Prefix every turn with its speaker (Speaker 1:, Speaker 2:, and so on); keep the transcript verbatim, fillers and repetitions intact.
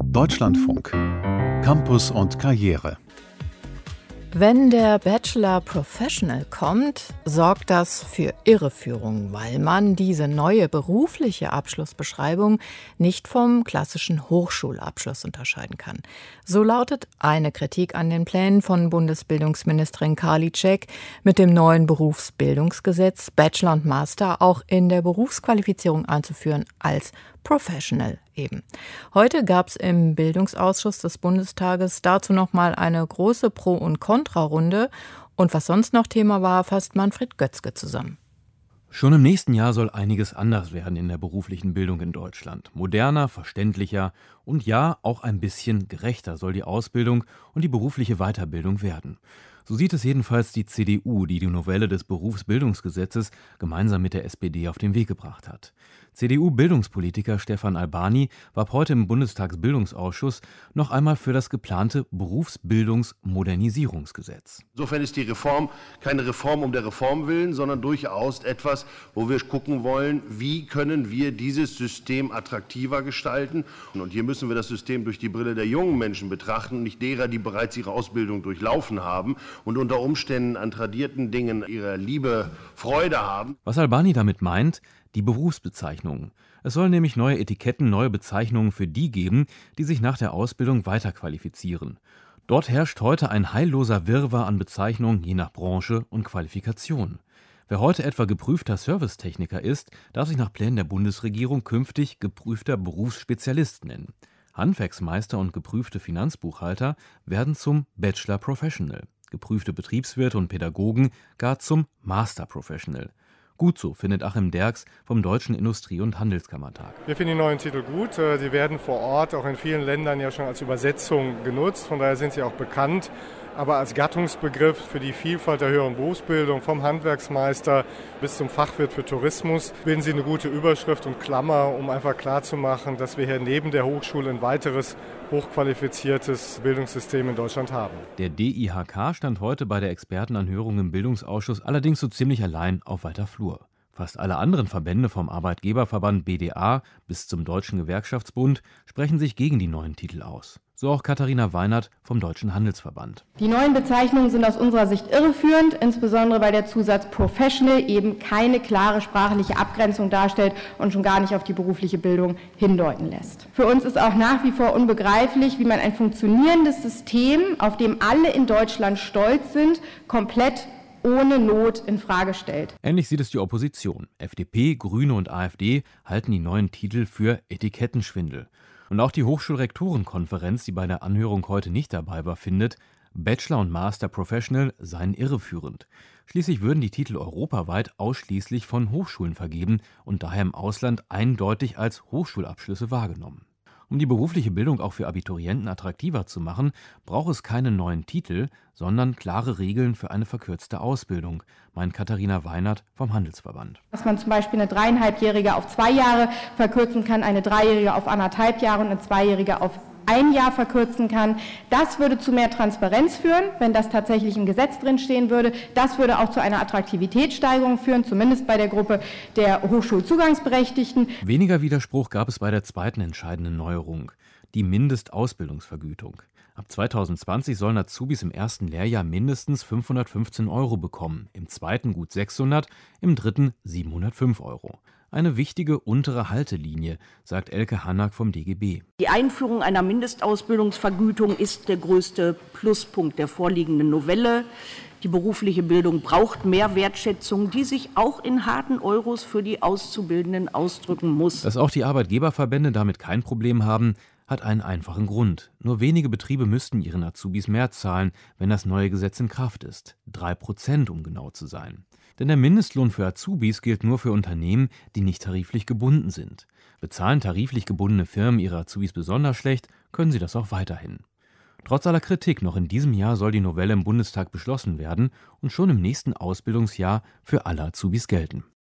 Speaker 1: Deutschlandfunk. Campus und Karriere.
Speaker 2: Wenn der Bachelor Professional kommt, sorgt das für Irreführung, weil man diese neue berufliche Abschlussbeschreibung nicht vom klassischen Hochschulabschluss unterscheiden kann. So lautet eine Kritik an den Plänen von Bundesbildungsministerin Karliczek, mit dem neuen Berufsbildungsgesetz Bachelor und Master auch in der Berufsqualifizierung einzuführen als Professional eben. Heute gab es im Bildungsausschuss des Bundestages dazu nochmal eine große Pro- und Kontrarunde. Und was sonst noch Thema war, fasst Manfred Götzke zusammen.
Speaker 3: Schon im nächsten Jahr soll einiges anders werden in der beruflichen Bildung in Deutschland. Moderner, verständlicher und ja, auch ein bisschen gerechter soll die Ausbildung und die berufliche Weiterbildung werden. So sieht es jedenfalls die C D U, die die Novelle des Berufsbildungsgesetzes gemeinsam mit der S P D auf den Weg gebracht hat. C D U-Bildungspolitiker Stefan Albani warb heute im Bundestagsbildungsausschuss noch einmal für das geplante Berufsbildungsmodernisierungsgesetz.
Speaker 4: Insofern ist die Reform keine Reform um der Reform willen, sondern durchaus etwas, wo wir gucken wollen, wie können wir dieses System attraktiver gestalten. Und hier müssen wir das System durch die Brille der jungen Menschen betrachten und nicht derer, die bereits ihre Ausbildung durchlaufen haben und unter Umständen an tradierten Dingen ihrer Liebe Freude haben.
Speaker 3: Was Albani damit meint, die Berufsbezeichnungen. Es soll nämlich neue Etiketten, neue Bezeichnungen für die geben, die sich nach der Ausbildung weiterqualifizieren. Dort herrscht heute ein heilloser Wirrwarr an Bezeichnungen je nach Branche und Qualifikation. Wer heute etwa geprüfter Servicetechniker ist, darf sich nach Plänen der Bundesregierung künftig geprüfter Berufsspezialist nennen. Handwerksmeister und geprüfte Finanzbuchhalter werden zum Bachelor Professional, geprüfte Betriebswirte und Pädagogen gar zum Master Professional. Gut so, findet Achim Derks vom Deutschen Industrie- und Handelskammertag.
Speaker 5: Wir finden die neuen Titel gut. Sie werden vor Ort auch in vielen Ländern ja schon als Übersetzung genutzt. Von daher sind sie auch bekannt. Aber als Gattungsbegriff für die Vielfalt der höheren Berufsbildung, vom Handwerksmeister bis zum Fachwirt für Tourismus, bilden sie eine gute Überschrift und Klammer, um einfach klarzumachen, dass wir hier neben der Hochschule ein weiteres hochqualifiziertes Bildungssystem in Deutschland haben.
Speaker 3: Der D I H K stand heute bei der Expertenanhörung im Bildungsausschuss allerdings so ziemlich allein auf weiter Flur. Fast alle anderen Verbände vom Arbeitgeberverband B D A bis zum Deutschen Gewerkschaftsbund sprechen sich gegen die neuen Titel aus. So auch Katharina Weinert vom Deutschen Handelsverband.
Speaker 6: Die neuen Bezeichnungen sind aus unserer Sicht irreführend, insbesondere weil der Zusatz Professional eben keine klare sprachliche Abgrenzung darstellt und schon gar nicht auf die berufliche Bildung hindeuten lässt. Für uns ist auch nach wie vor unbegreiflich, wie man ein funktionierendes System, auf dem alle in Deutschland stolz sind, komplett ohne Not in Frage stellt.
Speaker 3: Ähnlich sieht es die Opposition. F D P, Grüne und AfD halten die neuen Titel für Etikettenschwindel. Und auch die Hochschulrektorenkonferenz, die bei der Anhörung heute nicht dabei war, findet, Bachelor und Master Professional seien irreführend. Schließlich würden die Titel europaweit ausschließlich von Hochschulen vergeben und daher im Ausland eindeutig als Hochschulabschlüsse wahrgenommen. Um die berufliche Bildung auch für Abiturienten attraktiver zu machen, braucht es keine neuen Titel, sondern klare Regeln für eine verkürzte Ausbildung, meint Katharina Weinert vom Handelsverband.
Speaker 6: Dass man zum Beispiel eine dreieinhalbjährige auf zwei Jahre verkürzen kann, eine dreijährige auf anderthalb Jahre und eine zweijährige auf ein Jahr verkürzen kann. Das würde zu mehr Transparenz führen, wenn das tatsächlich im Gesetz drin stehen würde. Das würde auch zu einer Attraktivitätssteigerung führen, zumindest bei der Gruppe der Hochschulzugangsberechtigten.
Speaker 3: Weniger Widerspruch gab es bei der zweiten entscheidenden Neuerung, die Mindestausbildungsvergütung. Ab zweitausendzwanzig sollen Azubis im ersten Lehrjahr mindestens fünfhundertfünfzehn Euro bekommen, im zweiten gut sechshundert, im dritten siebenhundertfünf Euro. Eine wichtige untere Haltelinie, sagt Elke Hannack vom D G B.
Speaker 7: Die Einführung einer Mindestausbildungsvergütung ist der größte Pluspunkt der vorliegenden Novelle. Die berufliche Bildung braucht mehr Wertschätzung, die sich auch in harten Euros für die Auszubildenden ausdrücken muss.
Speaker 3: Dass auch die Arbeitgeberverbände damit kein Problem haben, hat einen einfachen Grund. Nur wenige Betriebe müssten ihren Azubis mehr zahlen, wenn das neue Gesetz in Kraft ist. Drei Prozent, um genau zu sein. Denn der Mindestlohn für Azubis gilt nur für Unternehmen, die nicht tariflich gebunden sind. Bezahlen tariflich gebundene Firmen ihre Azubis besonders schlecht, können sie das auch weiterhin. Trotz aller Kritik, noch in diesem Jahr soll die Novelle im Bundestag beschlossen werden und schon im nächsten Ausbildungsjahr für alle Azubis gelten.